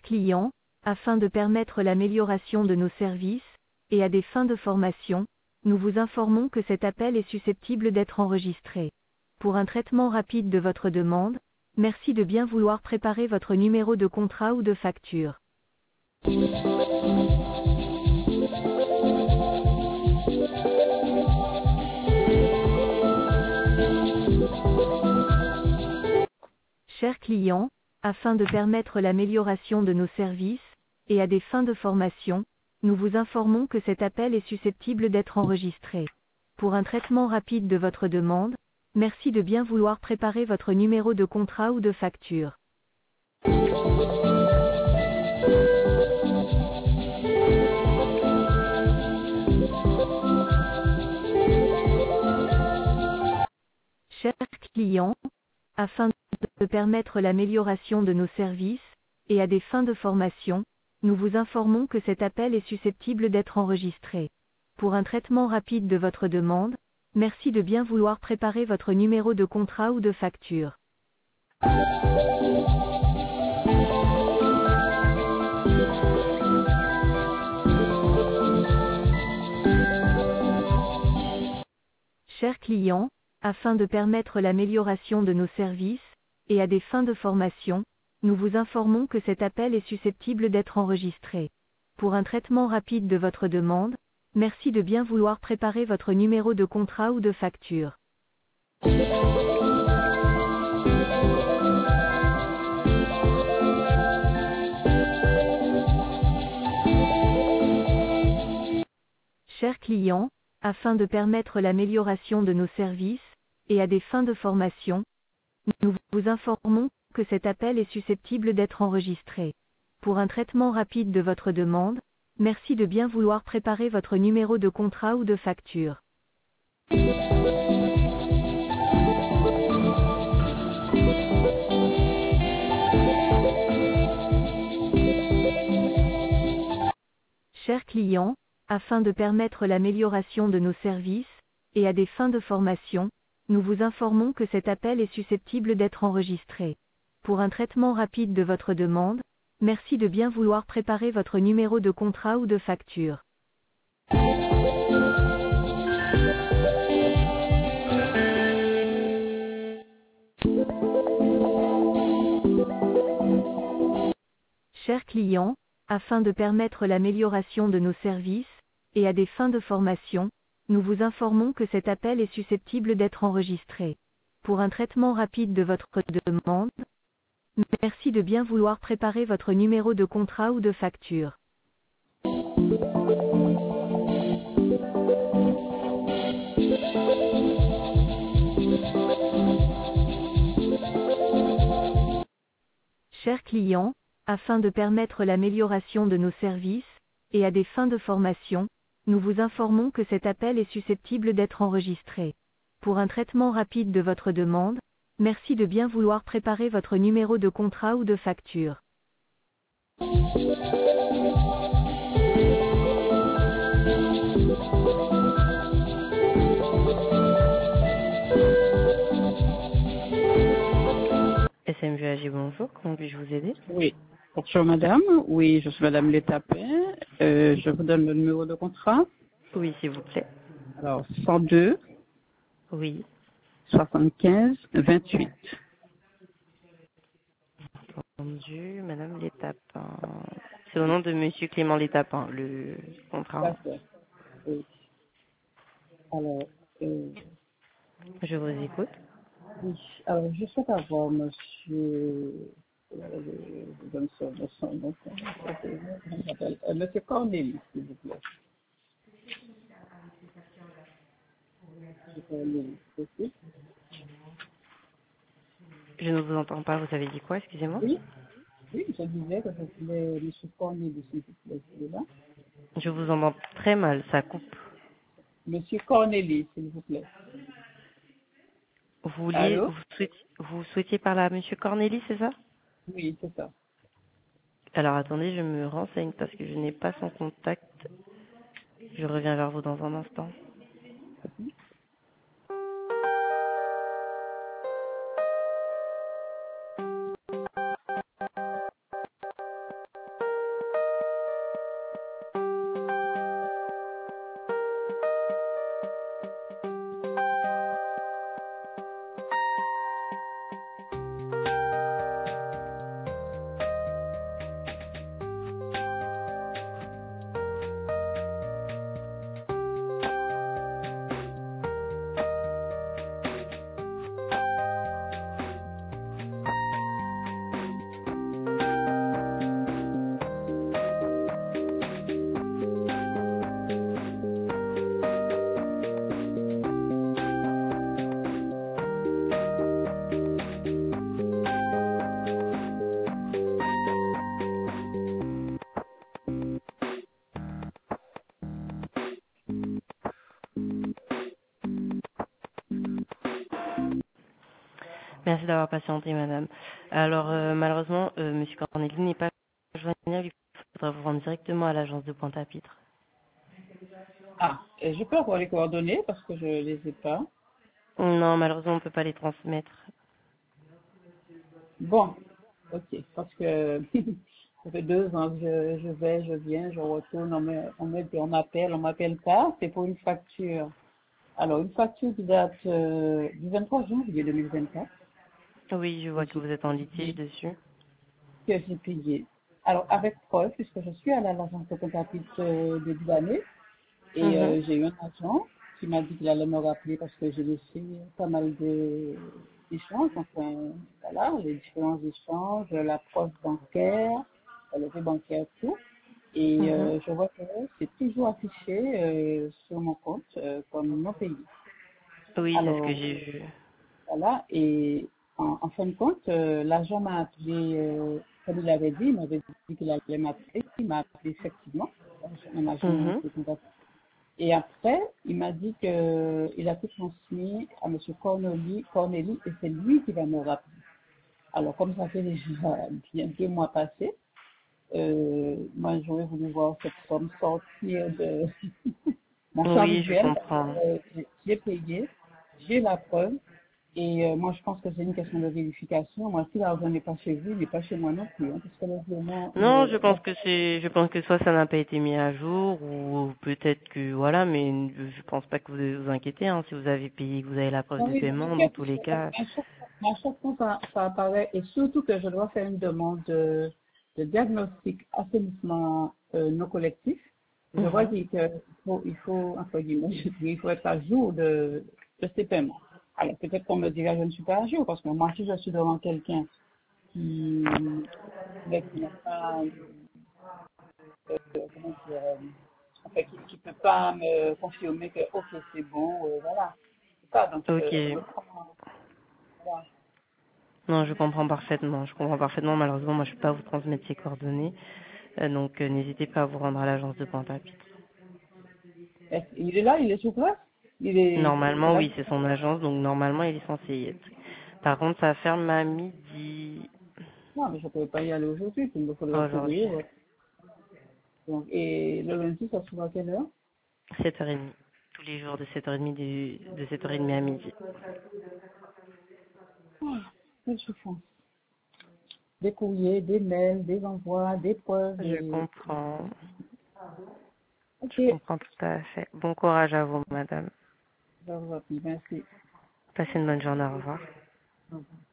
client, afin de permettre l'amélioration de nos services, et à des fins de formation, nous vous informons que cet appel est susceptible d'être enregistré. Pour un traitement rapide de votre demande, merci de bien vouloir préparer votre numéro de contrat ou de facture. Chers clients, afin de permettre l'amélioration de nos services, et à des fins de formation, nous vous informons que cet appel est susceptible d'être enregistré. Pour un traitement rapide de votre demande, merci de bien vouloir préparer votre numéro de contrat ou de facture. Chers clients, afin de permettre l'amélioration de nos services, et à des fins de formation, nous vous informons que cet appel est susceptible d'être enregistré. Pour un traitement rapide de votre demande, merci de bien vouloir préparer votre numéro de contrat ou de facture. Chers clients, afin de permettre l'amélioration de nos services, et à des fins de formation, nous vous informons que cet appel est susceptible d'être enregistré. Pour un traitement rapide de votre demande, merci de bien vouloir préparer votre numéro de contrat ou de facture. Chers clients, afin de permettre l'amélioration de nos services, et à des fins de formation, nous vous informons que cet appel est susceptible d'être enregistré. Pour un traitement rapide de votre demande, merci de bien vouloir préparer votre numéro de contrat ou de facture. Chers clients, afin de permettre l'amélioration de nos services, et à des fins de formation, nous vous informons que cet appel est susceptible d'être enregistré. Pour un traitement rapide de votre demande, merci de bien vouloir préparer votre numéro de contrat ou de facture. Chers clients, afin de permettre l'amélioration de nos services, et à des fins de formation, nous vous informons que cet appel est susceptible d'être enregistré. Pour un traitement rapide de votre demande, merci de bien vouloir préparer votre numéro de contrat ou de facture. Chers clients, afin de permettre l'amélioration de nos services, et à des fins de formation, nous vous informons que cet appel est susceptible d'être enregistré. Pour un traitement rapide de votre demande, merci de bien vouloir préparer votre numéro de contrat ou de facture. SMVAG, bonjour, comment puis-je vous aider? Oui. Bonjour madame, oui, je suis madame Létapin. Je vous donne le numéro de contrat. Oui, s'il vous plaît. Alors, 102 Oui. 75 28. Entendu, madame Létapin. C'est au nom de monsieur Clément Létapin, le contrat. D'accord. Oui. Alors, Je vous écoute. oui. Alors, je souhaite avoir monsieur, je donne son nom, monsieur Cornélis, s'il vous plaît. Monsieur Cornélis, c'est Je ne vous entends pas, vous avez dit quoi, excusez-moi? Oui, oui, je disais que je voulais monsieur Cornélis, s'il vous plaît, s'il est là. Je vous entends très mal, ça coupe. Monsieur Cornélis, s'il vous plaît. Allô? Vous souhaitiez parler à monsieur Cornélis, c'est ça? Oui, c'est ça. Alors attendez, je me renseigne parce que je n'ai pas son contact. Je reviens vers vous dans un instant. Merci d'avoir patienté, madame. Alors, malheureusement, monsieur Corneli n'est pas joignable. Il faudra vous rendre directement à l'agence de Pointe-à-Pitre. Ah, et je peux avoir les coordonnées parce que je les ai pas. Non, malheureusement, on ne peut pas les transmettre. Bon, ok, parce que ça fait 2 ans que je vais, je viens, je retourne, on m'appelle, on m'appelle pas, c'est pour une facture. Alors, une facture qui date du 23 janvier 2024, Oui, je que vois que j'ai vous êtes en litige payé, dessus. que j'ai payé. Alors, avec preuve, puisque je suis allée à l'agence de comptabilité début d'année, et Mhm, j'ai eu un agent qui m'a dit qu'il allait me rappeler parce que j'ai laissé pas mal d'échanges, enfin, voilà, les différents échanges, la preuve bancaire, le fait bancaire, tout. Et mhm. je vois que c'est toujours affiché sur mon compte comme non payé. Oui, c'est ce que Alors, j'ai vu. voilà, et en fin de compte, l'agent m'a appelé, comme il avait dit, il m'avait dit qu'il allait m'appeler, il m'a appelé effectivement, un agent Mhm, de comptabilité. Et après, il m'a dit que il a tout transmis à M. Corneli et c'est lui qui va me rappeler. Alors, comme ça fait déjà bien 2 mois passés, moi, j'aurais voulu voir cette somme sortir de mon champ Oui, je visuel. comprends. J'ai payé, j'ai la preuve. Et moi, je pense que c'est une question de vérification. Moi, si l'argent n'est pas chez vous, il n'est pas chez moi non plus. Hein, parce que le virement, Non, je pense que soit ça n'a pas été mis à jour ou peut-être que voilà, mais je pense pas que vous devez vous inquiéter. Hein, si vous avez payé, que vous avez la preuve non, de oui, je paiement, dans m'inquiète, tous puisque les cas. à chaque fois, ça apparaît, et surtout que je dois faire une demande de diagnostic assainissement non collectif. Je vois Mhm. qu'il faut, entre guillemets, je dis, il faut être à jour de ces paiements. Alors, peut-être qu'on me dira que je ne suis pas à jour, parce que moi, si je suis devant quelqu'un qui n'a pas, comment dire, enfin, qui peut pas me confirmer que, ok, c'est bon, voilà. C'est ça, donc, Ok. je prends, voilà. Non, je comprends parfaitement. Je comprends parfaitement. Malheureusement, moi, je peux pas vous transmettre ces coordonnées. Donc, n'hésitez pas à vous rendre à l'agence de Pointe-à-Pitre. Il est là, il est sur place. C'est Normalement, là. oui, c'est son agence, donc normalement, il est censé y être. Par contre, ça ferme à midi Non, mais je ne pouvais pas y aller aujourd'hui, il me faudrait aujourd'hui, couvrir. Donc, et le lundi, ça se voit à quelle heure? 7h30. Tous les jours de 7h30, de 7h30 à midi. Ah, quelle souffrance. Des courriers, des mails, des envois, des preuves, Je comprends. Ok, Je comprends tout à fait. Bon courage à vous, madame. je vous remercie. Merci. Passez une bonne journée. Au revoir. Au revoir.